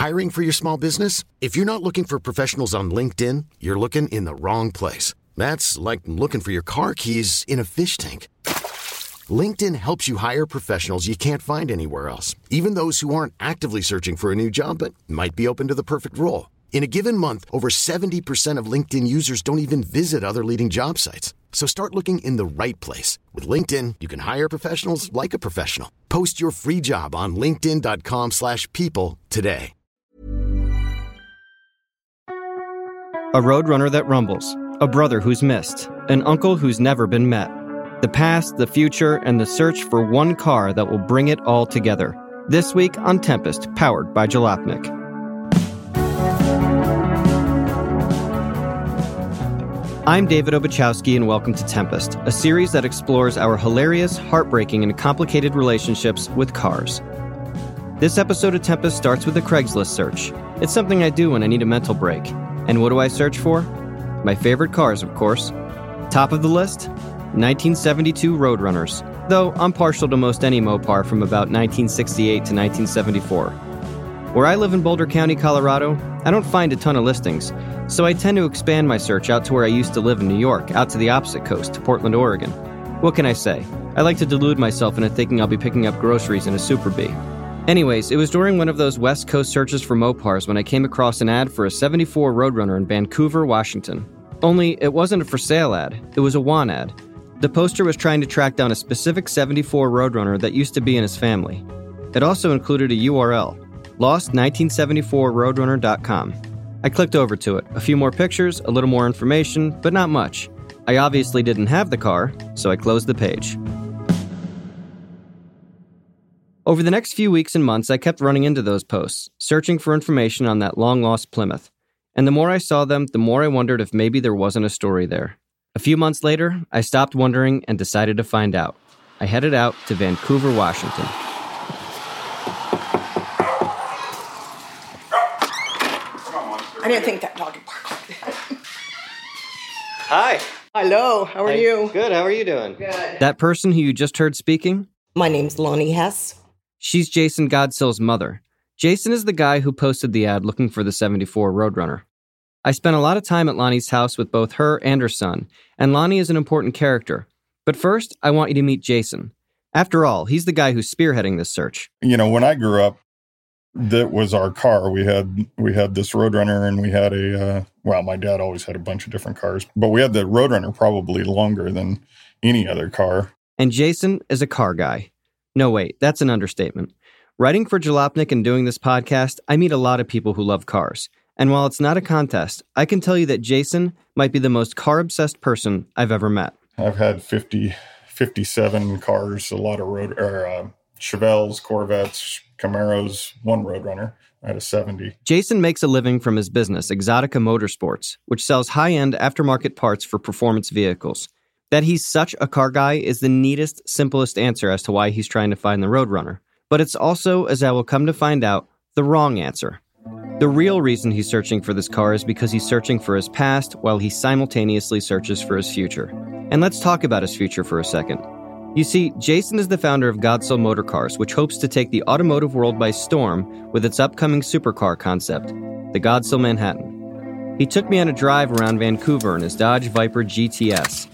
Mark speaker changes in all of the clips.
Speaker 1: Hiring for your small business? If you're not looking for professionals on LinkedIn, you're looking in the wrong place. That's like looking for your car keys in a fish tank. LinkedIn helps you hire professionals you can't find anywhere else, even those who aren't actively searching for a new job but might be open to the perfect role. In a given month, over 70% of LinkedIn users don't even visit other leading job sites. So start looking in the right place. With LinkedIn, you can hire professionals like a professional. Post your free job on linkedin.com/people today.
Speaker 2: A roadrunner that rumbles, a brother who's missed, an uncle who's never been met. The past, the future, and the search for one car that will bring it all together. This week on Tempest, powered by Jalopnik. I'm David Obuchowski, and welcome to Tempest, a series that explores our hilarious, heartbreaking, and complicated relationships with cars. This episode of Tempest starts with a Craigslist search. It's something I do when I need a mental break. And what do I search for? My favorite cars, of course. Top of the list? 1972 Roadrunners, though I'm partial to most any Mopar from about 1968 to 1974. Where I live in Boulder County, Colorado, I don't find a ton of listings, so I tend to expand my search out to where I used to live in New York, out to the opposite coast, to Portland, Oregon. What can I say? I like to delude myself into thinking I'll be picking up groceries in a Super Bee. Anyways, it was during one of those West Coast searches for Mopars when I came across an ad for a 74 Roadrunner in Vancouver, Washington. Only, it wasn't a for sale ad, it was a want ad. The poster was trying to track down a specific 74 Roadrunner that used to be in his family. It also included a URL, lost1974roadrunner.com. I clicked over to it, a few more pictures, a little more information, but not much. I obviously didn't have the car, so I closed the page. Over the next few weeks and months, I kept running into those posts, searching for information on that long-lost Plymouth. And the more I saw them, the more I wondered if maybe there wasn't a story there. A few months later, I stopped wondering and decided to find out. I headed out to Vancouver, Washington.
Speaker 3: I didn't think that dog would bark like that.
Speaker 2: Hi.
Speaker 3: Hello, how are you?
Speaker 2: Good, how are you doing?
Speaker 3: Good.
Speaker 2: That person who you just heard speaking?
Speaker 3: My name's Lonnie Hess.
Speaker 2: She's Jason Godsill's mother. Jason is the guy who posted the ad looking for the 74 Roadrunner. I spent a lot of time at Lonnie's house with both her and her son, and Lonnie is an important character. But first, I want you to meet Jason. After all, he's the guy who's spearheading this search.
Speaker 4: You know, when I grew up, that was our car. We had this Roadrunner, and we had my dad always had a bunch of different cars, but we had the Roadrunner probably longer than any other car.
Speaker 2: And Jason is a car guy. No, wait, that's an understatement. Writing for Jalopnik and doing this podcast, I meet a lot of people who love cars. And while it's not a contest, I can tell you that Jason might be the most car-obsessed person I've ever met.
Speaker 4: I've had 57 cars, a lot of Chevelles, Corvettes, Camaros, one Roadrunner. I had a 70.
Speaker 2: Jason makes a living from his business, Exotica Motorsports, which sells high-end aftermarket parts for performance vehicles. That he's such a car guy is the neatest, simplest answer as to why he's trying to find the Roadrunner. But it's also, as I will come to find out, the wrong answer. The real reason he's searching for this car is because he's searching for his past while he simultaneously searches for his future. And let's talk about his future for a second. You see, Jason is the founder of Godsill Motorcars, which hopes to take the automotive world by storm with its upcoming supercar concept, the Godsill Manhattan. He took me on a drive around Vancouver in his Dodge Viper GTS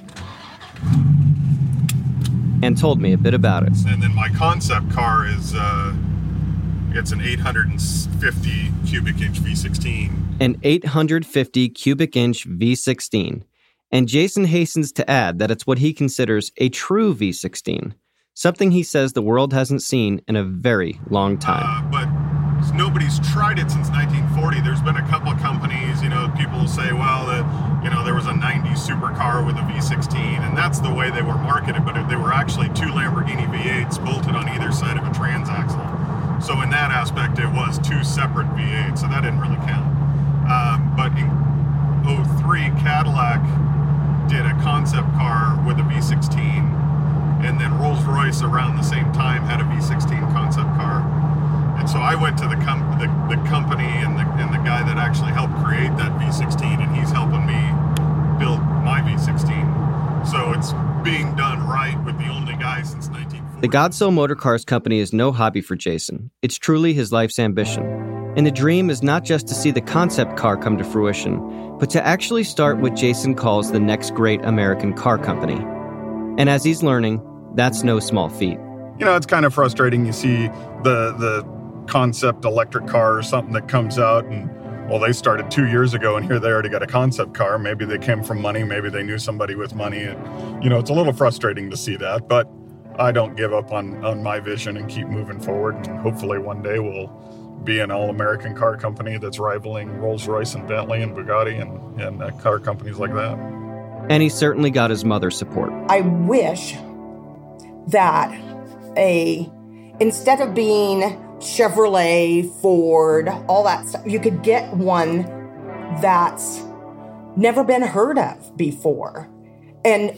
Speaker 2: and told me a bit about it.
Speaker 4: And then my concept car is, it's an 850 cubic inch V16.
Speaker 2: An 850 cubic inch V16. And Jason hastens to add that it's what he considers a true V16, something he says the world hasn't seen in a very long time.
Speaker 4: But nobody's tried it since 1940. There's been a couple of companies, people say, well, there was a 90s supercar with a V16, and that's the way they were marketed, but they were actually two Lamborghini V8s bolted on either side of a transaxle. So in that aspect, it was two separate V8s, so that didn't really count. But in 03, Cadillac did a concept car with a V16, and then Rolls-Royce around the same time had a V16 concept car. And so I went to the company and the guy that actually helped create that V16, and he's helping me build my V16. So it's being done right with the only guy since 1940.
Speaker 2: The Godsoul Motor Cars Company is no hobby for Jason. It's truly his life's ambition. And the dream is not just to see the concept car come to fruition, but to actually start what Jason calls the next great American car company. And as he's learning, that's no small feat.
Speaker 4: You know, it's kind of frustrating. You see the concept electric car or something that comes out and, well, they started 2 years ago and here they already got a concept car. Maybe they came from money. Maybe they knew somebody with money. And, you know, it's a little frustrating to see that, but I don't give up on my vision and keep moving forward. And hopefully one day we'll be an all-American car company that's rivaling Rolls-Royce and Bentley and Bugatti and car companies like that.
Speaker 2: And he certainly got his mother's support.
Speaker 3: I wish that instead of being Chevrolet, Ford, all that stuff, you could get one that's never been heard of before and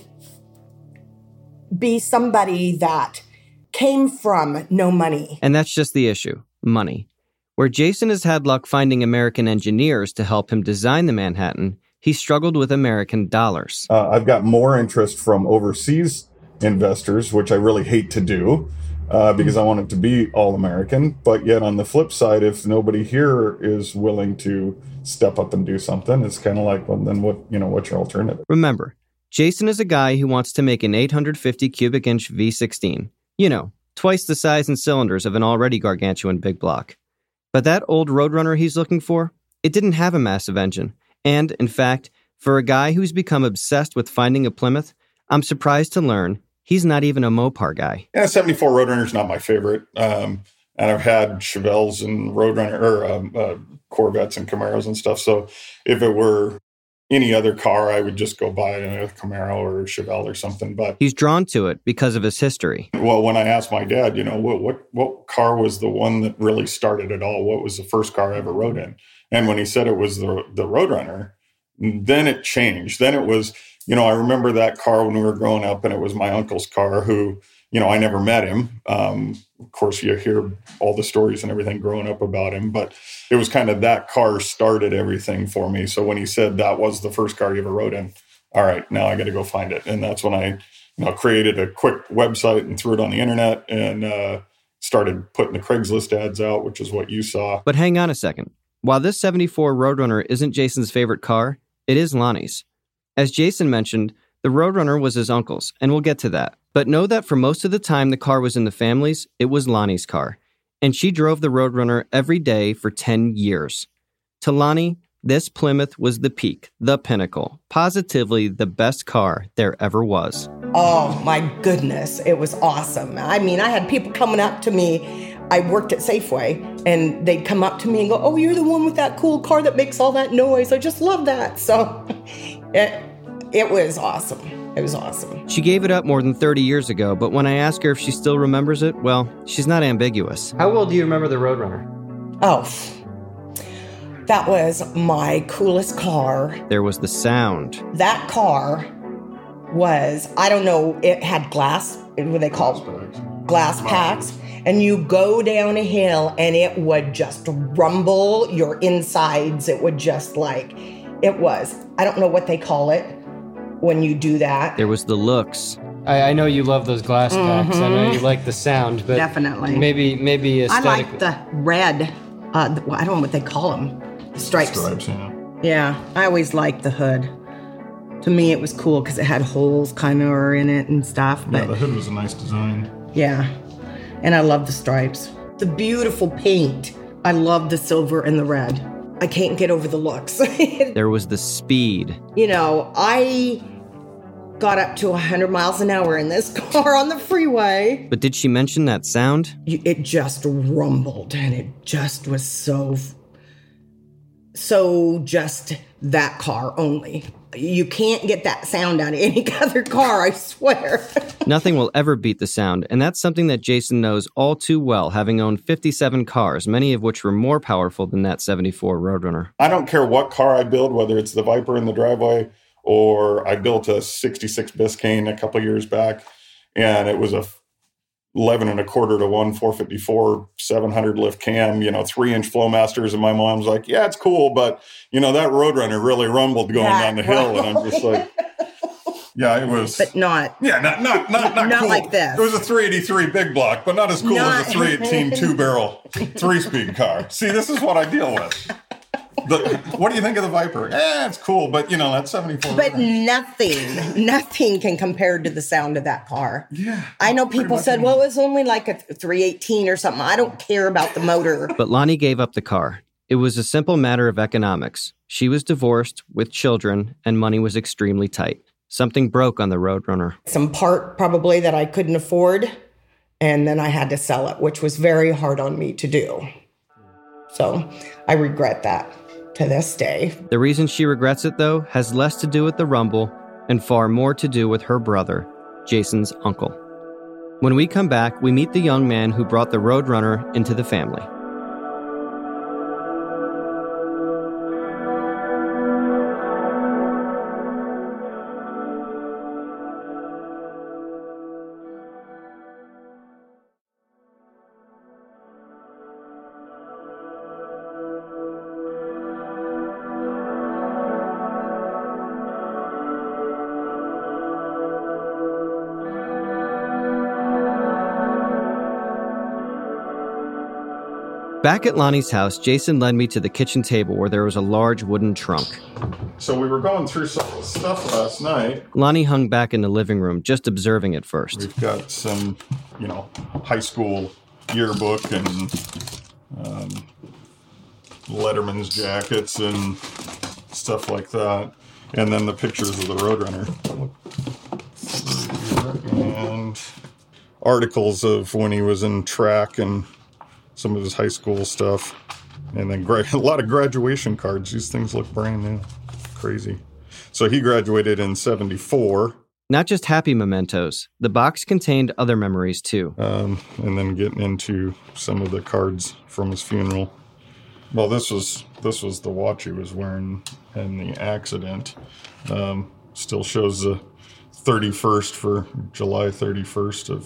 Speaker 3: be somebody that came from no money.
Speaker 2: And that's just the issue, money. Where Jason has had luck finding American engineers to help him design the Manhattan, he struggled with American dollars.
Speaker 4: I've got more interest from overseas investors, which I really hate to do because I want it to be all American. But yet on the flip side, if nobody here is willing to step up and do something, it's kind of like, well, then what's your alternative?
Speaker 2: Remember, Jason is a guy who wants to make an 850 cubic inch V16. You know, twice the size and cylinders of an already gargantuan big block. But that old Roadrunner he's looking for, it didn't have a massive engine. And, in fact, for a guy who's become obsessed with finding a Plymouth, I'm surprised to learn he's not even a Mopar guy.
Speaker 4: Yeah, 74 Roadrunner's not my favorite. And I've had Chevelles and Roadrunner, or Corvettes and Camaros and stuff. So if it were any other car, I would just go buy a Camaro or a Chevelle or something. But
Speaker 2: he's drawn to it because of his history.
Speaker 4: Well, when I asked my dad, you know, what car was the one that really started it all? What was the first car I ever rode in? And when he said it was the Roadrunner, then it changed. Then it was, you know, I remember that car when we were growing up, and it was my uncle's car who, you know, I never met him. Of course, you hear all the stories and everything growing up about him, but it was kind of that car started everything for me. So when he said that was the first car you ever rode in, all right, now I got to go find it. And that's when I, you know, created a quick website and threw it on the internet and started putting the Craigslist ads out, which is what you saw.
Speaker 2: But hang on a second. While this 74 Roadrunner isn't Jason's favorite car, it is Lonnie's. As Jason mentioned, the Roadrunner was his uncle's, and we'll get to that. But know that for most of the time the car was in the family's, it was Lonnie's car. And she drove the Roadrunner every day for 10 years. To Lonnie, this Plymouth was the peak, the pinnacle, positively the best car there ever was.
Speaker 3: Oh, my goodness. It was awesome. I mean, I had people coming up to me. I worked at Safeway, and they'd come up to me and go, oh, you're the one with that cool car that makes all that noise. I just love that. So it was awesome. It was awesome.
Speaker 2: She gave it up more than 30 years ago, but when I ask her if she still remembers it, well, she's not ambiguous. How well do you remember the Roadrunner?
Speaker 3: Oh, that was my coolest car.
Speaker 2: There was the sound.
Speaker 3: That car was, I don't know, it had glass, what they call glass packs. And you go down a hill and it would just rumble your insides. It would just I don't know what they call it when you do that.
Speaker 2: There was the looks.
Speaker 5: I know you love those glass packs. I know you like the sound, but
Speaker 3: definitely.
Speaker 5: Maybe aesthetic.
Speaker 3: I like the red, I don't know what they call them. The stripes. Yeah, I always liked the hood. To me, it was cool because it had holes kind of in it and stuff. But
Speaker 4: yeah, the hood was a nice design.
Speaker 3: Yeah. And I love the stripes. The beautiful paint. I love the silver and the red. I can't get over the looks.
Speaker 2: There was the speed.
Speaker 3: You know, I got up to 100 miles an hour in this car on the freeway.
Speaker 2: But did she mention that sound?
Speaker 3: It just rumbled, and it just was so just that car only. You can't get that sound out of any other car, I swear.
Speaker 2: Nothing will ever beat the sound, and that's something that Jason knows all too well, having owned 57 cars, many of which were more powerful than that 74 Roadrunner.
Speaker 4: I don't care what car I build, whether it's the Viper in the driveway or I built a 66 Biscayne a couple years back, and it was a 11 1/4 to 1 454 700 lift cam, 3-inch Flowmasters, and my mom's like, yeah, it's cool, but that Roadrunner really rumbled going down the hill. And I'm just like, Yeah, it was.
Speaker 3: But not.
Speaker 4: Yeah, not cool.
Speaker 3: Like this.
Speaker 4: It was a 383 big block, but not as cool as a 318 two-barrel 3-speed car. See, this is what I deal with. What do you think of the Viper? It's cool, but that's 74.
Speaker 3: But nothing can compare to the sound of that car.
Speaker 4: Yeah.
Speaker 3: I know people said, well, it was only like a 318 or something. I don't care about the motor.
Speaker 2: But Lonnie gave up the car. It was a simple matter of economics. She was divorced with children, and money was extremely tight. Something broke on the Roadrunner.
Speaker 3: Some part probably that I couldn't afford, and then I had to sell it, which was very hard on me to do. So I regret that to this day.
Speaker 2: The reason she regrets it, though, has less to do with the Rumble and far more to do with her brother, Jason's uncle. When we come back, we meet the young man who brought the Roadrunner into the family. Back at Lonnie's house, Jason led me to the kitchen table where there was a large wooden trunk.
Speaker 4: So we were going through some of the stuff last night.
Speaker 2: Lonnie hung back in the living room, just observing at first.
Speaker 4: We've got some, high school yearbook and Letterman's jackets and stuff like that. And then the pictures of the Roadrunner. And articles of when he was in track and some of his high school stuff, and then a lot of graduation cards. These things look brand new. Crazy. So he graduated in 74.
Speaker 2: Not just happy mementos. The box contained other memories, too.
Speaker 4: And then getting into some of the cards from his funeral. Well, this was the watch he was wearing in the accident. Still shows the 31st for July 31st of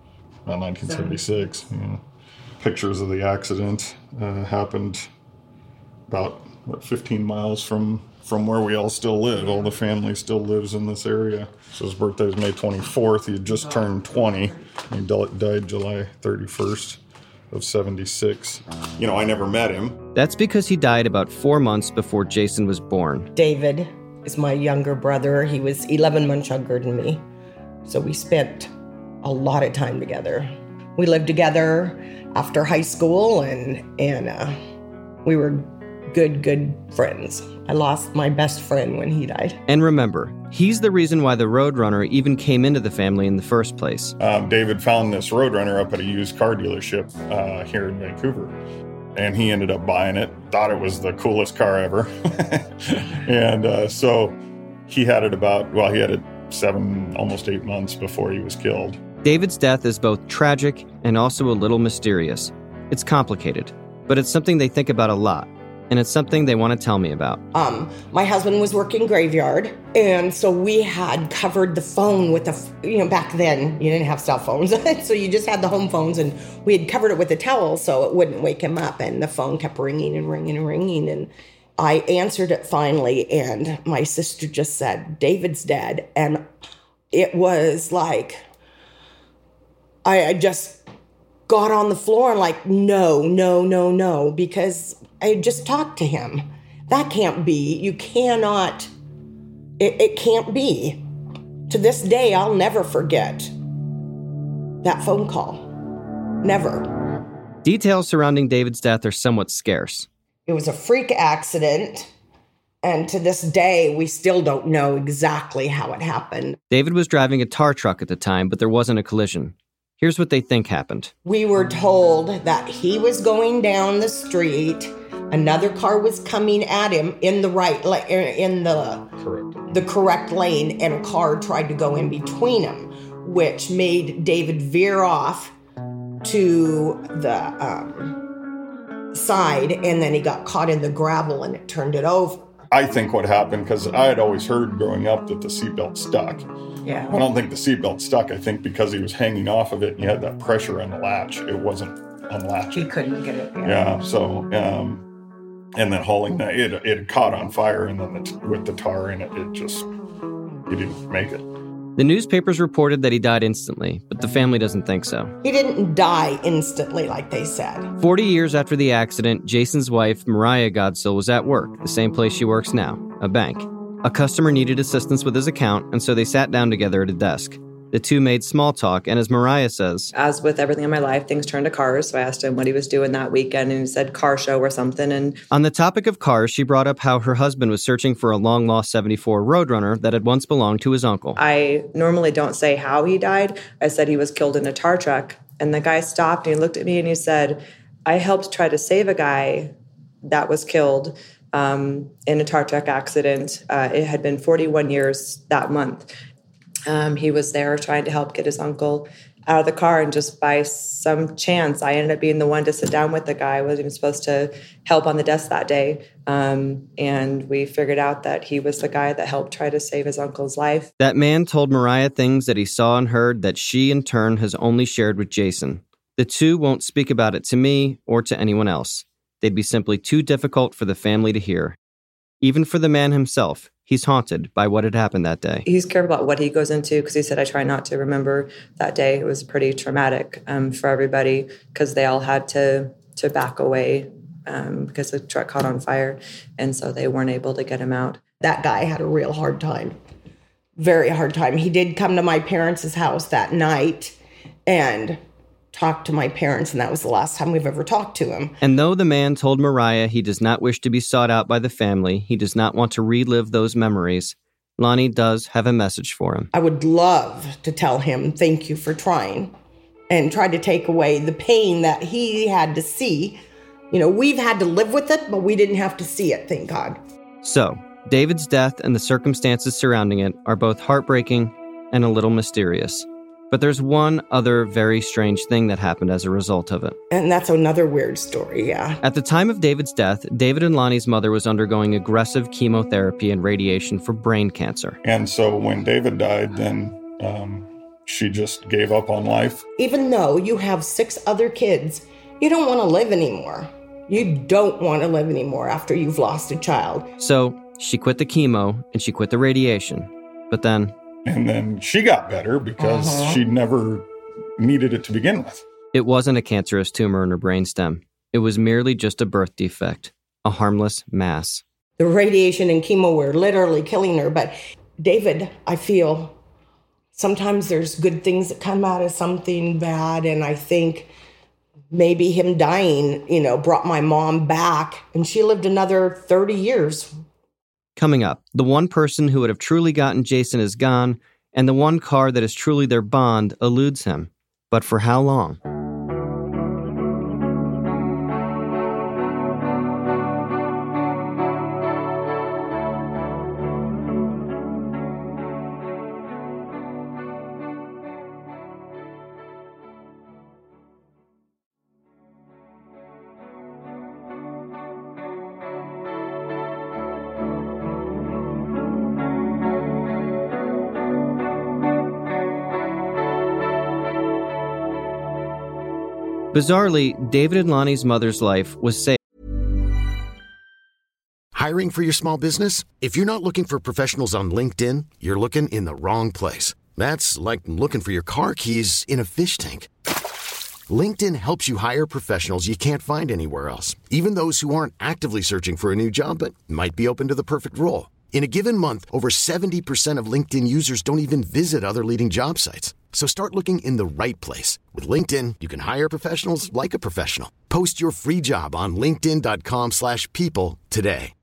Speaker 4: 1976. Yeah. Pictures of the accident happened about 15 miles from where we all still live. All the family still lives in this area. So his birthday is May 24th. He had just turned 20. He died July 31st of 76. I never met him.
Speaker 2: That's because he died about 4 months before Jason was born.
Speaker 3: David is my younger brother. He was 11 months younger than me. So we spent a lot of time together. We lived together after high school, and we were good friends. I lost my best friend when he died.
Speaker 2: And remember, he's the reason why the Roadrunner even came into the family in the first place.
Speaker 4: David found this Roadrunner up at a used car dealership here in Vancouver, and he ended up buying it, thought it was the coolest car ever. And so he had it he had it 7, almost 8 months before he was killed.
Speaker 2: David's death is both tragic and also a little mysterious. It's complicated, but it's something they think about a lot, and it's something they want to tell me about.
Speaker 3: My husband was working graveyard, and so we had covered the phone with back then you didn't have cell phones, so you just had the home phones, and we had covered it with a towel so it wouldn't wake him up, and the phone kept ringing and ringing and ringing, and I answered it finally, and my sister just said, "David's dead," and it was like I just got on the floor and like, no, because I had just talked to him. That can't be. You cannot. It can't be. To this day, I'll never forget that phone call. Never.
Speaker 2: Details surrounding David's death are somewhat scarce.
Speaker 3: It was a freak accident, and to this day, we still don't know exactly how it happened.
Speaker 2: David was driving a tar truck at the time, but there wasn't a collision. Here's what they think happened.
Speaker 3: We were told that he was going down the street. Another car was coming at him in the correct lane, and a car tried to go in between them, which made David veer off to the side, and then he got caught in the gravel and it turned it over.
Speaker 4: I think what happened, because I had always heard growing up that the seatbelt stuck.
Speaker 3: Yeah.
Speaker 4: I don't think the seatbelt stuck. I think because he was hanging off of it and you had that pressure on the latch, it wasn't unlatched.
Speaker 3: He couldn't get it.
Speaker 4: Yeah. So, and then hauling it had caught on fire, and then with the tar in it, he didn't make it.
Speaker 2: The newspapers reported that he died instantly, but the family doesn't think so.
Speaker 3: He didn't die instantly like they said.
Speaker 2: 40 years after the accident, Jason's wife, Mariah Godsill, was at work, the same place she works now, a bank. A customer needed assistance with his account, and so they sat down together at a desk. The two made small talk, and as Mariah says,
Speaker 6: as with everything in my life, things turned to cars. So I asked him what he was doing that weekend, and he said car show or something. And
Speaker 2: on the topic of cars, she brought up how her husband was searching for a long-lost 74 Roadrunner that had once belonged to his uncle.
Speaker 6: I normally don't say how he died. I said he was killed in a tar truck. And the guy stopped and he looked at me and he said, I helped try to save a guy that was killed in a tar truck accident. It had been 41 years that month. He was there trying to help get his uncle out of the car, and just by some chance, I ended up being the one to sit down with the guy. I wasn't even supposed to help on the desk that day, and we figured out that he was the guy that helped try to save his uncle's life.
Speaker 2: That man told Mariah things that he saw and heard that she, in turn, has only shared with Jason. The two won't speak about it to me or to anyone else. They'd be simply too difficult for the family to hear. Even for the man himself, he's haunted by what had happened that day.
Speaker 6: He's careful about what he goes into because he said, I try not to remember that day. It was pretty traumatic for everybody because they all had to back away because the truck caught on fire. And so they weren't able to get him out.
Speaker 3: That guy had a real hard time. Very hard time. He did come to my parents' house that night and talked to my parents, and that was the last time we've ever talked to him.
Speaker 2: And though the man told Mariah he does not wish to be sought out by the family, he does not want to relive those memories, Lonnie does have a message for him.
Speaker 3: I would love to tell him thank you for trying and try to take away the pain that he had to see. You know, we've had to live with it, but we didn't have to see it, thank God.
Speaker 2: So, David's death and the circumstances surrounding it are both heartbreaking and a little mysterious. But there's one other very strange thing that happened as a result of it.
Speaker 3: And that's another weird story, yeah.
Speaker 2: At the time of David's death, David and Lonnie's mother was undergoing aggressive chemotherapy and radiation for brain cancer.
Speaker 4: And so when David died, then she just gave up on life.
Speaker 3: Even though you have 6 other kids, you don't want to live anymore. You don't want to live anymore after you've lost a child.
Speaker 2: So she quit the chemo and she quit the radiation. But then...
Speaker 4: And then she got better because she never needed it to begin with.
Speaker 2: It wasn't a cancerous tumor in her brainstem. It was merely just a birth defect, a harmless mass.
Speaker 3: The radiation and chemo were literally killing her. But David, I feel sometimes there's good things that come out of something bad. And I think maybe him dying, brought my mom back. And she lived another 30 years.
Speaker 2: Coming up, the one person who would have truly gotten Jason is gone, and the one car that is truly their bond eludes him. But for how long? Bizarrely, David and Lonnie's mother's life was saved.
Speaker 1: Hiring for your small business? If you're not looking for professionals on LinkedIn, you're looking in the wrong place. That's like looking for your car keys in a fish tank. LinkedIn helps you hire professionals you can't find anywhere else, even those who aren't actively searching for a new job but might be open to the perfect role. In a given month, over 70% of LinkedIn users don't even visit other leading job sites. So start looking in the right place. With LinkedIn, you can hire professionals like a professional. Post your free job on linkedin.com/people today.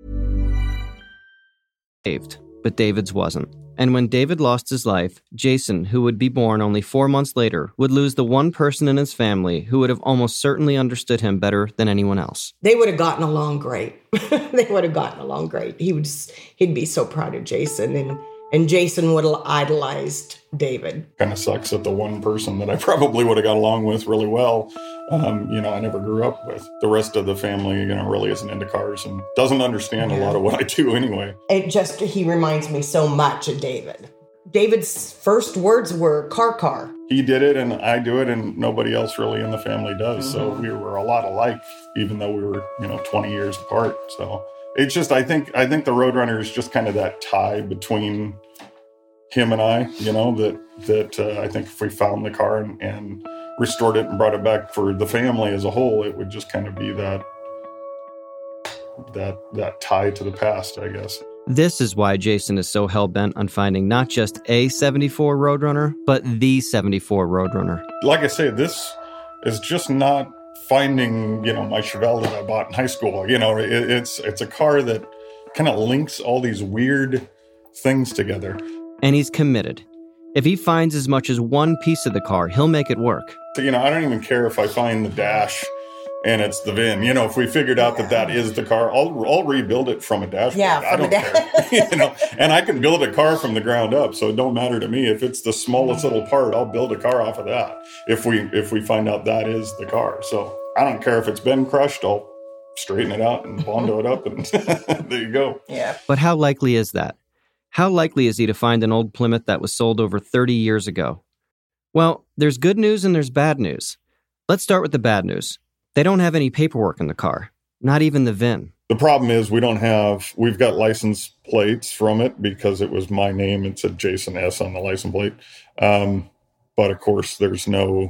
Speaker 2: Saved, but David's wasn't. And when David lost his life, Jason, who would be born only 4 months later, would lose the one person in his family who would have almost certainly understood him better than anyone else.
Speaker 3: They would have gotten along great. They would have gotten along great. He'd be so proud of Jason, and Jason would have idolized David.
Speaker 4: Kind of sucks that the one person that I probably would have got along with really well, I never grew up with. The rest of the family, really isn't into cars and doesn't understand a lot of what I do anyway.
Speaker 3: He reminds me so much of David. David's first words were car.
Speaker 4: He did it and I do it and nobody else really in the family does. So we were a lot alike, even though we were, 20 years apart. So it's just, I think the Roadrunner is just kind of that tie between him and I, that I think if we found the car and restored it and brought it back for the family as a whole, it would just kind of be that tie to the past, I guess.
Speaker 2: This is why Jason is so hell-bent on finding not just a 74 Roadrunner, but the 74 Roadrunner.
Speaker 4: Like I say, this is just not finding, my Chevelle that I bought in high school. It's a car that kind of links all these weird things together.
Speaker 2: And he's committed. If he finds as much as one piece of the car, he'll make it work.
Speaker 4: So, I don't even care if I find the dash and it's the VIN. If we figured out that is the car, I'll rebuild it from a dashboard.
Speaker 3: Yeah,
Speaker 4: I don't care. And I can build a car from the ground up, so it don't matter to me. If it's the smallest little part, I'll build a car off of that. If we find out that is the car. So I don't care if it's been crushed, I'll straighten it out and bondo it up, and there you go.
Speaker 3: Yeah.
Speaker 2: But how likely is that? How likely is he to find an old Plymouth that was sold over 30 years ago? Well, there's good news and there's bad news. Let's start with the bad news. They don't have any paperwork in the car, not even the VIN.
Speaker 4: The problem is we've got license plates from it because it was my name. It said Jason S. on the license plate. But of course, there's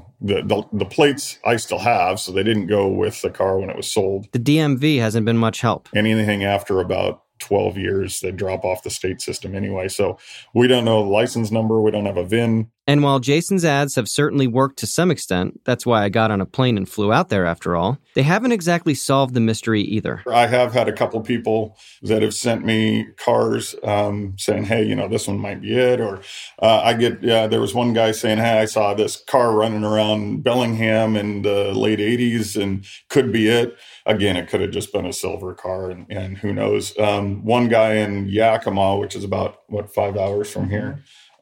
Speaker 4: the plates I still have, so they didn't go with the car when it was sold.
Speaker 2: The DMV hasn't been much help.
Speaker 4: Anything after about 12 years, they drop off the state system anyway. So we don't know the license number. We don't have a VIN.
Speaker 2: And while Jason's ads have certainly worked to some extent, that's why I got on a plane and flew out there after all, they haven't exactly solved the mystery either.
Speaker 4: I have had a couple people that have sent me cars saying, hey, this one might be it. Or there was one guy saying, hey, I saw this car running around Bellingham in the late 80s and could be it. Again, it could have just been a silver car and who knows. One guy in Yakima, which is about, 5 hours from here,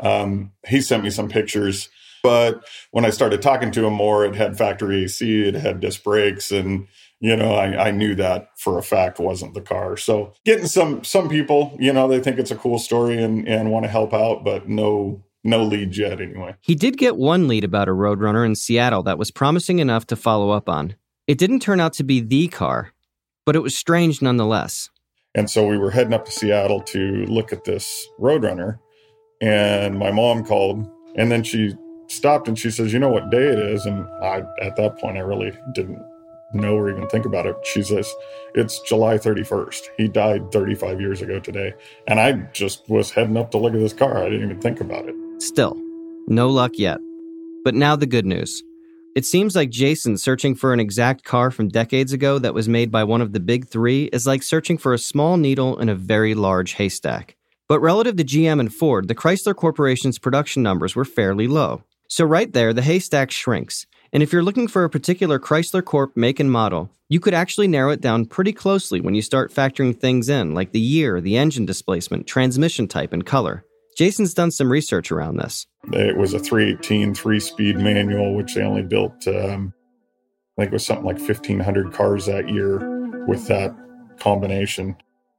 Speaker 4: he sent me some pictures. But when I started talking to him more, it had factory AC, it had disc brakes, and I knew that for a fact wasn't the car. So getting some people, they think it's a cool story and want to help out, but no lead yet anyway.
Speaker 2: He did get one lead about a Roadrunner in Seattle that was promising enough to follow up on. It didn't turn out to be the car, but it was strange nonetheless.
Speaker 4: And so we were heading up to Seattle to look at this Roadrunner, and my mom called, and then she stopped and she says, you know what day it is? And at that point, I really didn't know or even think about it. She says, it's July 31st. He died 35 years ago today. And I just was heading up to look at this car. I didn't even think about it.
Speaker 2: Still, no luck yet. But now the good news. It seems like Jason searching for an exact car from decades ago that was made by one of the big three is like searching for a small needle in a very large haystack. But relative to GM and Ford, the Chrysler Corporation's production numbers were fairly low. So right there, the haystack shrinks. And if you're looking for a particular Chrysler Corp make and model, you could actually narrow it down pretty closely when you start factoring things in, like the year, the engine displacement, transmission type, and color. Jason's done some research around this.
Speaker 4: It was a 318 3-speed manual, which they only built, I think it was something like 1,500 cars that year with that combination.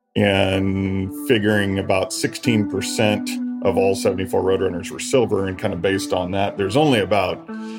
Speaker 4: And figuring about 16% of all 74 Roadrunners were silver, and kind of based on that, there's only about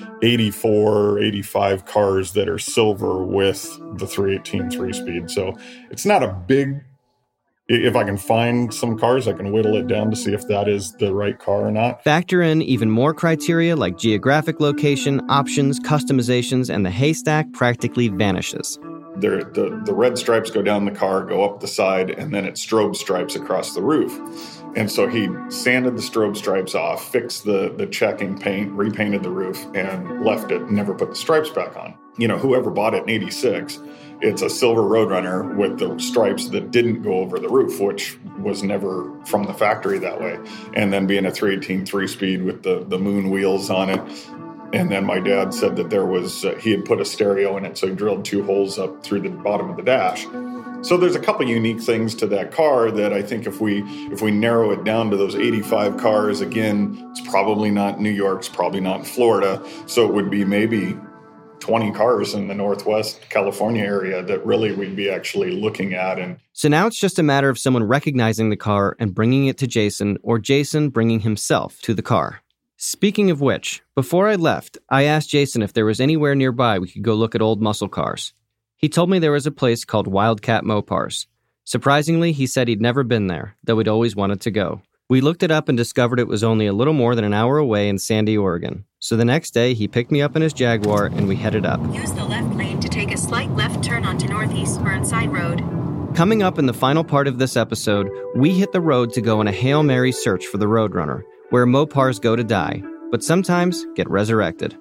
Speaker 4: 84, 85 cars that are silver with the 318 3-speed. So it's not a big... If I can find some cars, I can whittle it down to see if that is the right car or not.
Speaker 2: Factor in even more criteria like geographic location, options, customizations, and the haystack practically vanishes.
Speaker 4: The red stripes go down the car, go up the side, and then it strobe stripes across the roof. And so he sanded the strobe stripes off, fixed the checking paint, repainted the roof, and left it, never put the stripes back on. Whoever bought it in 86, it's a silver Roadrunner with the stripes that didn't go over the roof, which was never from the factory that way. And then being a 318 3-speed with the moon wheels on it. And then my dad said that there was, he had put a stereo in it, so he drilled 2 holes up through the bottom of the dash. So there's a couple unique things to that car that I think if we narrow it down to those 85 cars, again, it's probably not New York, it's probably not Florida. So it would be maybe 20 cars in the Northwest California area that really we'd be actually looking at. And
Speaker 2: so now it's just a matter of someone recognizing the car and bringing it to Jason, or Jason bringing himself to the car. Speaking of which, before I left, I asked Jason if there was anywhere nearby we could go look at old muscle cars. He told me there was a place called Wildcat Mopars. Surprisingly, he said he'd never been there, though he'd always wanted to go. We looked it up and discovered it was only a little more than an hour away in Sandy, Oregon. So the next day, he picked me up in his Jaguar and we headed up.
Speaker 7: Use the left lane to take a slight left turn onto Northeast Burnside Road.
Speaker 2: Coming up in the final part of this episode, we hit the road to go on a Hail Mary search for the Roadrunner, where Mopars go to die, but sometimes get resurrected.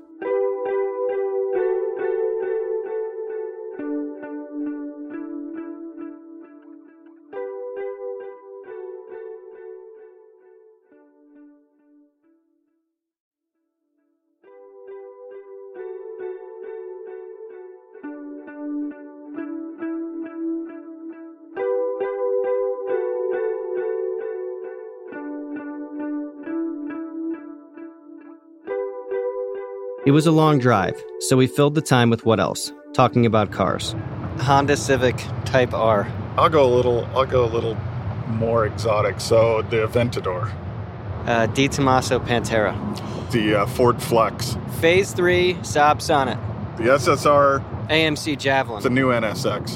Speaker 2: It was a long drive, so we filled the time with what else? Talking about cars. Honda Civic Type R.
Speaker 4: I'll go a little more exotic. So the Aventador,
Speaker 2: Di Tommaso Pantera.
Speaker 4: the Ford Flex,
Speaker 2: Phase 3 Saab Sonnet.
Speaker 4: the SSR,
Speaker 2: AMC Javelin.
Speaker 4: the new NSX.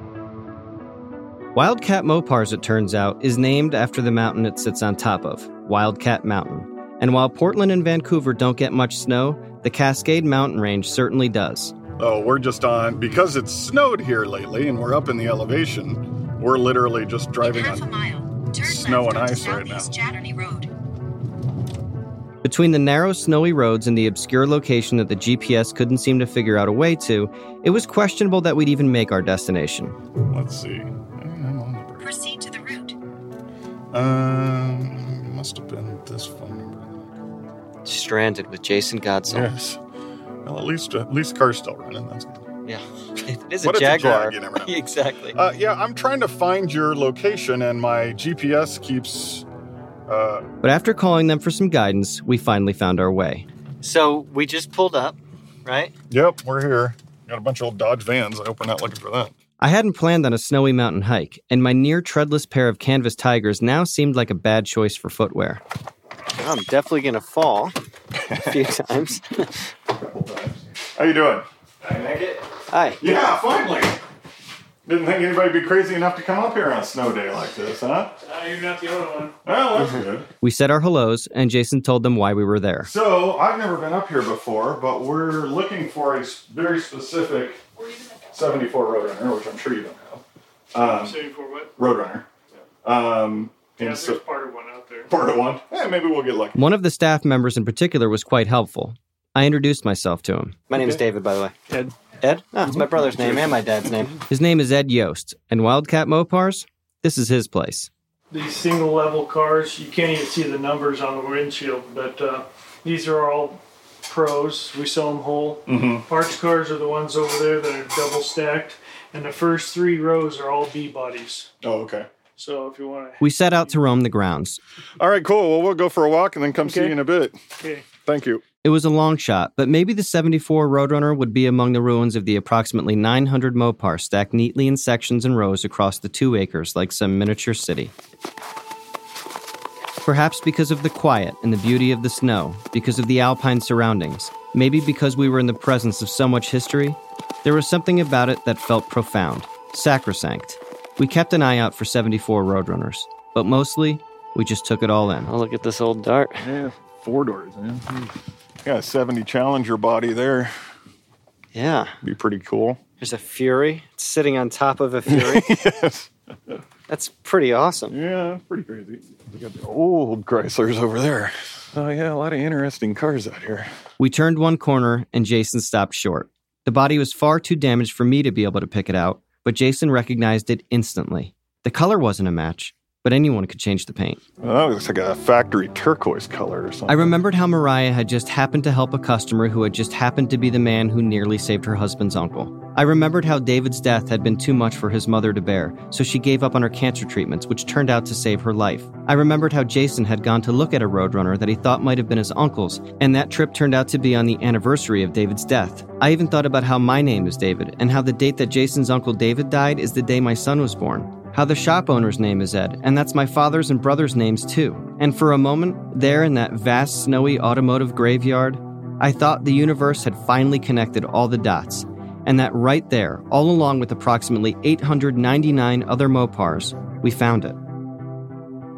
Speaker 2: Wildcat Mopars, it turns out, is named after the mountain it sits on top of, Wildcat Mountain. And while Portland and Vancouver don't get much snow, the Cascade Mountain Range certainly does.
Speaker 4: Oh, we're just on, because it's snowed here lately and we're up in the elevation, we're literally just driving
Speaker 7: Half a
Speaker 4: on
Speaker 7: mile. Turn
Speaker 4: snow
Speaker 7: left
Speaker 4: and
Speaker 7: onto
Speaker 4: ice right now.
Speaker 7: Southeast Chatterney Road.
Speaker 2: Between the narrow, snowy roads and the obscure location that the GPS couldn't seem to figure out a way to, it was questionable that we'd even make our destination.
Speaker 4: Let's see. I'm on the bridge.
Speaker 7: Proceed to the route.
Speaker 4: Must have been this phone number.
Speaker 2: Stranded with Jason Godsell.
Speaker 4: Yes. Well, at least car's still running. That's good.
Speaker 2: Yeah, it is
Speaker 4: But
Speaker 2: a
Speaker 4: it's a
Speaker 2: Jaguar.
Speaker 4: Jag, you never know.
Speaker 2: Exactly.
Speaker 4: Yeah, I'm trying to find your location, and my GPS keeps.
Speaker 2: But after calling them for some guidance, we finally found our way. So we just pulled up, right?
Speaker 4: Yep, we're here. Got a bunch of old Dodge vans. I hope we're not looking for that.
Speaker 2: I hadn't planned on a snowy mountain hike, and my near treadless pair of canvas Tigers now seemed like a bad choice for footwear. I'm definitely going to fall a few times.
Speaker 4: How you doing?
Speaker 5: Can I make it?
Speaker 2: Hi.
Speaker 4: Yeah, finally. Didn't think anybody'd be crazy enough to come up here on a snow day like this, huh?
Speaker 5: You're not the only one.
Speaker 4: Well, that's good.
Speaker 2: We said our hellos, and Jason told them why we were there.
Speaker 4: So, I've never been up here before, but we're looking for a very specific 74 Roadrunner, which I'm sure you don't have.
Speaker 8: 74 what?
Speaker 4: Roadrunner.
Speaker 8: Yeah, there's part of one out there.
Speaker 4: Part of one. Maybe we'll get lucky.
Speaker 2: One of the staff members in particular was quite helpful. I introduced myself to him. My name is David, by the way.
Speaker 8: Ed.
Speaker 2: Ed? Oh, it's my brother's name and my dad's name. His name is Ed Yost, and Wildcat Mopars, this is his place.
Speaker 8: These single level cars, you can't even see the numbers on the windshield, but these are all pros. We sell them whole.
Speaker 4: Mm-hmm.
Speaker 8: Parts cars are the ones over there that are double stacked, and the first 3 rows are all B bodies.
Speaker 4: Oh, okay.
Speaker 8: So if you want to...
Speaker 2: We set out to roam the grounds.
Speaker 4: All right, cool. Well, we'll go for a walk and then come see
Speaker 8: Okay.
Speaker 4: you in a bit.
Speaker 8: Okay.
Speaker 4: Thank you.
Speaker 2: It was a long shot, but maybe the 74 Roadrunner would be among the ruins of the approximately 900 Mopars stacked neatly in sections and rows across the 2 acres like some miniature city. Perhaps because of the quiet and the beauty of the snow, because of the alpine surroundings, maybe because we were in the presence of so much history, there was something about it that felt profound, sacrosanct. We kept an eye out for 74 Roadrunners, but mostly, we just took it all in. Oh, look at this old Dart.
Speaker 4: Yeah, 4 doors, man. Got a 70 Challenger body there.
Speaker 2: Yeah.
Speaker 4: Be pretty cool.
Speaker 2: There's a Fury. It's sitting on top of a Fury.
Speaker 4: Yes.
Speaker 2: That's pretty awesome.
Speaker 4: Yeah, pretty crazy. We got the old Chryslers over there. Oh, yeah, a lot of interesting cars out here.
Speaker 2: We turned one corner, and Jason stopped short. The body was far too damaged for me to be able to pick it out, but Jason recognized it instantly. The color wasn't a match, but anyone could change the paint.
Speaker 4: Well, that looks like a factory turquoise color or something.
Speaker 2: I remembered how Mariah had just happened to help a customer who had just happened to be the man who nearly saved her husband's uncle. I remembered how David's death had been too much for his mother to bear, so she gave up on her cancer treatments, which turned out to save her life. I remembered how Jason had gone to look at a Roadrunner that he thought might have been his uncle's, and that trip turned out to be on the anniversary of David's death. I even thought about how my name is David, and how the date that Jason's uncle David died is the day my son was born. How the shop owner's name is Ed, and that's my father's and brother's names too. And for a moment, there in that vast, snowy automotive graveyard, I thought the universe had finally connected all the dots, and that right there, all along with approximately 899 other Mopars, we found it.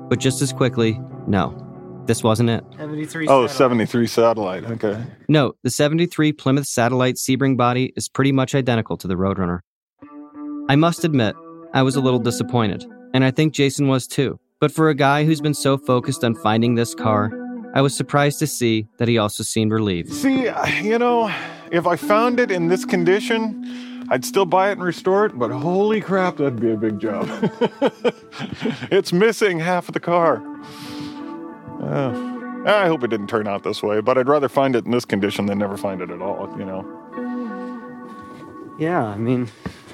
Speaker 2: But just as quickly, no, this wasn't it.
Speaker 5: 73
Speaker 4: 73 satellite. Okay.
Speaker 2: No, the 73 Plymouth Satellite Sebring body is pretty much identical to the Roadrunner. I must admit, I was a little disappointed, and I think Jason was too. But for a guy who's been so focused on finding this car, I was surprised to see that he also seemed relieved.
Speaker 4: See, if I found it in this condition, I'd still buy it and restore it, but holy crap, that'd be a big job. It's missing half of the car. I hope it didn't turn out this way, but I'd rather find it in this condition than never find it at all,
Speaker 5: Yeah, I mean,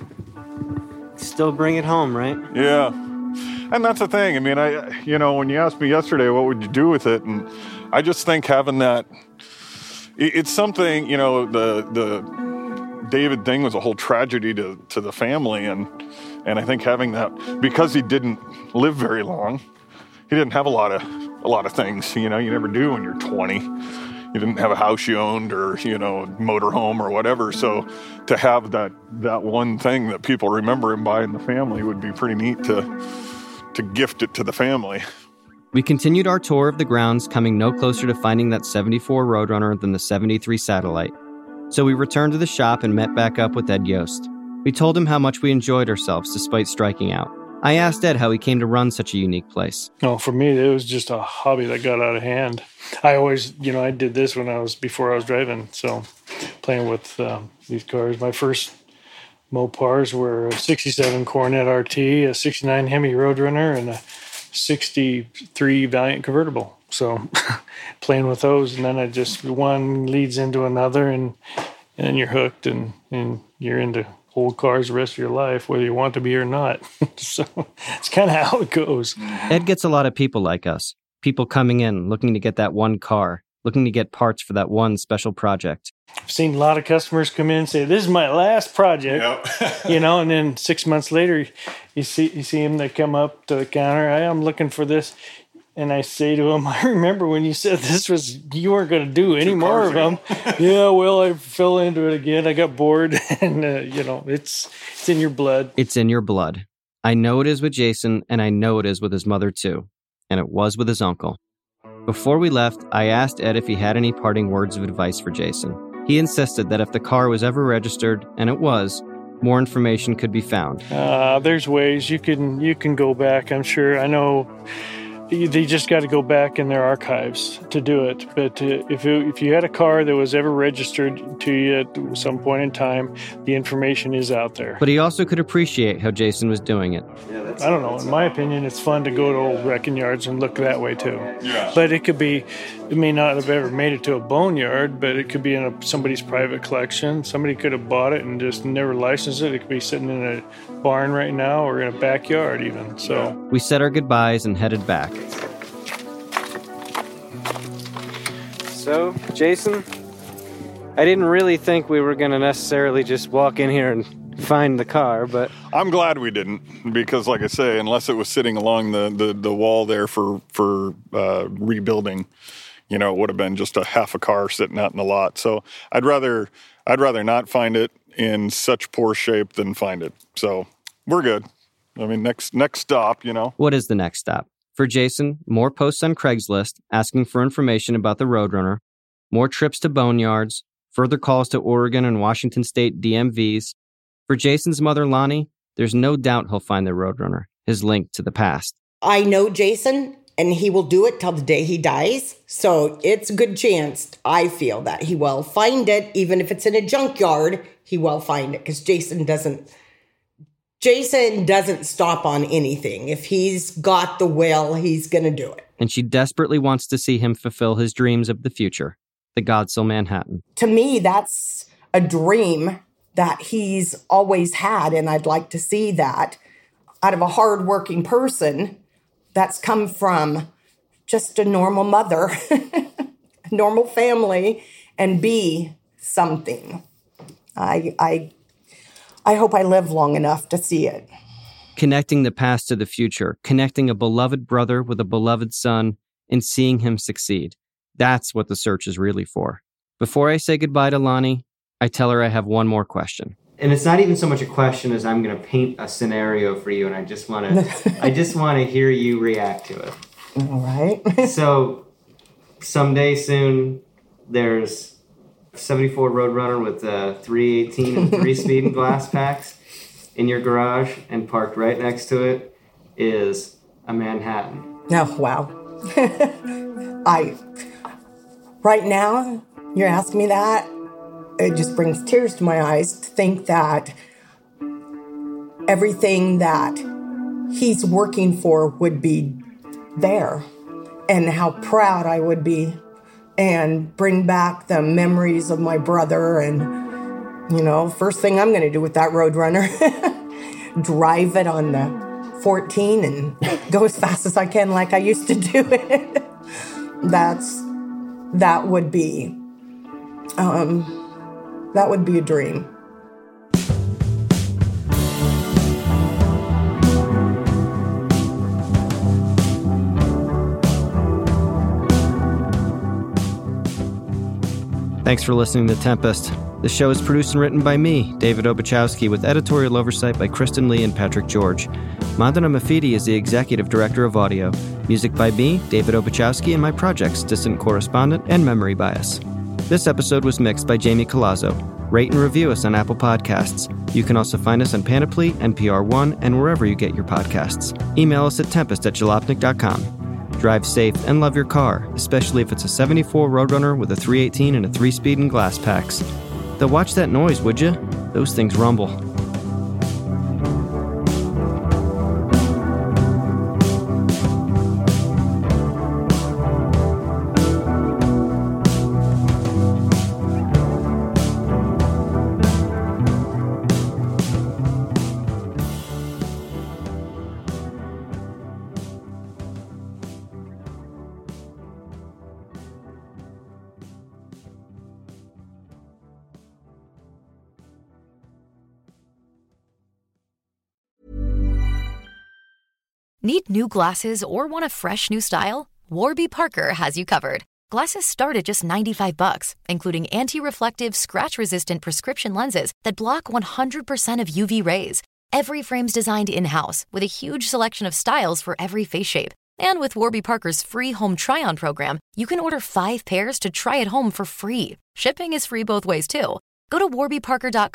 Speaker 5: still bring it home, right?
Speaker 4: Yeah. And that's the thing. I mean, when you asked me yesterday, what would you do with it? And I just think having that, it's something, the David thing was a whole tragedy to the family. And I think having that, because he didn't live very long, he didn't have a lot of things, you never do when you're 20. You didn't have a house you owned or, motorhome or whatever. So to have that one thing that people remember him by in the family would be pretty neat to gift it to the family.
Speaker 2: We continued our tour of the grounds, coming no closer to finding that 74 Roadrunner than the 73 Satellite. So we returned to the shop and met back up with Ed Yost. We told him how much we enjoyed ourselves despite striking out. I asked Ed how he came to run such a unique place.
Speaker 8: No, for me, it was just a hobby that got out of hand. I always, I did this before I was driving. So playing with these cars. My first Mopars were a 67 Coronet RT, a 69 Hemi Roadrunner, and a 63 Valiant convertible. So playing with those, and then one leads into another, and then you're hooked, and you're into old cars the rest of your life, whether you want to be or not. So it's kind of how it goes.
Speaker 2: Ed gets a lot of people like us. People coming in, looking to get that one car, looking to get parts for that one special project.
Speaker 8: I've seen a lot of customers come in and say, "This is my last project." Yep. And then 6 months later, you see them, they come up to the counter, "Hey, I'm looking for this." And I say to them, "I remember when you said you weren't going to do any more of them." "Yeah, well, I fell into it again. I got bored." And, it's in your blood.
Speaker 2: It's in your blood. I know it is with Jason, and I know it is with his mother, too. And it was with his uncle. Before we left, I asked Ed if he had any parting words of advice for Jason. He insisted that if the car was ever registered, and it was, more information could be found.
Speaker 8: There's ways you can go back, I'm sure. I know they just got to go back in their archives to do it. But if you had a car that was ever registered to you at some point in time, the information is out there.
Speaker 2: But he also could appreciate how Jason was doing it.
Speaker 8: I don't know. In my opinion, it's fun to go to old wrecking yards and look that way too.
Speaker 4: Yeah.
Speaker 8: But it may not have ever made it to a boneyard, but it could be in somebody's private collection. Somebody could have bought it and just never licensed it. It could be sitting in a barn right now or in a backyard even. So
Speaker 2: we said our goodbyes and headed back.
Speaker 5: So, Jason, I didn't really think we were going to necessarily just walk in here and find the car, but
Speaker 4: I'm glad we didn't, because like I say, unless it was sitting along the wall there for rebuilding, it would have been just a half a car sitting out in the lot. So I'd rather not find it in such poor shape than find it. So we're good. I mean, next stop,
Speaker 2: What is the next stop? For Jason, more posts on Craigslist asking for information about the Roadrunner, more trips to boneyards, further calls to Oregon and Washington State DMVs. For Jason's mother, Lonnie, there's no doubt he'll find the Roadrunner, his link to the past.
Speaker 3: I know Jason, and he will do it till the day he dies. So it's a good chance, I feel, that he will find it. Even if it's in a junkyard, he will find it, because Jason doesn't stop on anything. If he's got the will, he's going to do it.
Speaker 2: And she desperately wants to see him fulfill his dreams of the future, the Godsell Manhattan.
Speaker 3: To me, that's a dream that he's always had, and I'd like to see that out of a hardworking person that's come from just a normal mother, a normal family, and be something. I hope I live long enough to see it.
Speaker 2: Connecting the past to the future, connecting a beloved brother with a beloved son, and seeing him succeed. That's what the search is really for. Before I say goodbye to Lonnie, I tell her I have one more question. and it's not even so much a question as I'm going to paint a scenario for you, and I just want to hear you react to it.
Speaker 3: All right.
Speaker 2: So someday soon, there's a 74 Roadrunner with a 318 and 3-speed and glass packs in your garage, and parked right next to it is a Manhattan.
Speaker 3: Oh, wow. Right now, you're asking me that, it just brings tears to my eyes to think that everything that he's working for would be there, and how proud I would be, and bring back the memories of my brother. And, first thing I'm going to do with that Roadrunner, drive it on the 14 and go as fast as I can like I used to do it. That would be a dream.
Speaker 2: Thanks for listening to Tempest. The show is produced and written by me, David Obuchowski, with editorial oversight by Kristen Lee and Patrick George. Mandana Mafidi is the executive director of audio. Music by me, David Obuchowski, and my projects, Dissident Correspondent and Memory Bias. This episode was mixed by Jamie Colazzo. Rate and review us on Apple Podcasts. You can also find us on Panoply, NPR One, and wherever you get your podcasts. Email us at tempest@jalopnik.com. Drive safe and love your car, especially if it's a 74 Roadrunner with a 318 and a 3-speed and glass packs. Though watch that noise, would you? Those things rumble.
Speaker 9: Need new glasses or want a fresh new style? Warby Parker has you covered. Glasses start at just $95, including anti-reflective, scratch-resistant prescription lenses that block 100% of UV rays. Every frame's designed in-house with a huge selection of styles for every face shape. And with Warby Parker's free home try-on program, you can order 5 pairs to try at home for free. Shipping is free both ways, too. Go to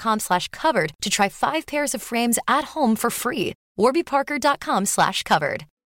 Speaker 9: warbyparker.com/covered to try 5 pairs of frames at home for free. warbyparker.com/covered.